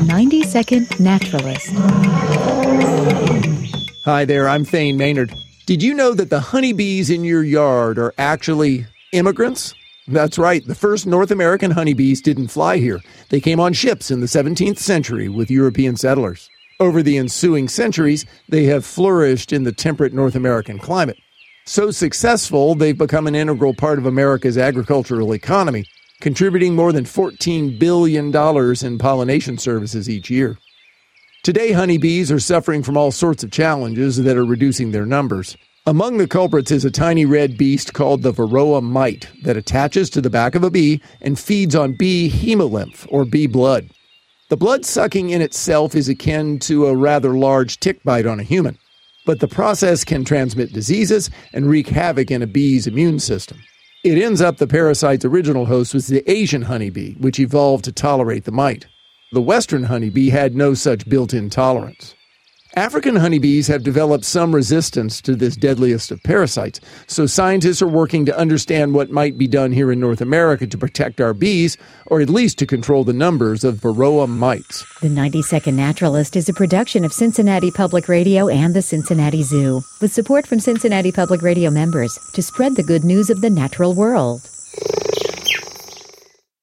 90-Second Naturalist. Hi there, I'm Thane Maynard. Did you know that the honeybees in your yard are actually immigrants? That's right, the first North American honeybees didn't fly here. They came on ships in the 17th century with European settlers. Over the ensuing centuries, they have flourished in the temperate North American climate. So successful, they've become an integral part of America's agricultural economy, contributing more than $14 billion in pollination services each year. Today, honeybees are suffering from all sorts of challenges that are reducing their numbers. Among the culprits is a tiny red beast called the Varroa mite that attaches to the back of a bee and feeds on bee hemolymph, or bee blood. The blood sucking in itself is akin to a rather large tick bite on a human, but the process can transmit diseases and wreak havoc in a bee's immune system. It ends up the parasite's original host was the Asian honeybee, which evolved to tolerate the mite. The Western honeybee had no such built-in tolerance. African honeybees have developed some resistance to this deadliest of parasites, so scientists are working to understand what might be done here in North America to protect our bees, or at least to control the numbers of Varroa mites. The 90-Second Naturalist is a production of Cincinnati Public Radio and the Cincinnati Zoo, with support from Cincinnati Public Radio members to spread the good news of the natural world.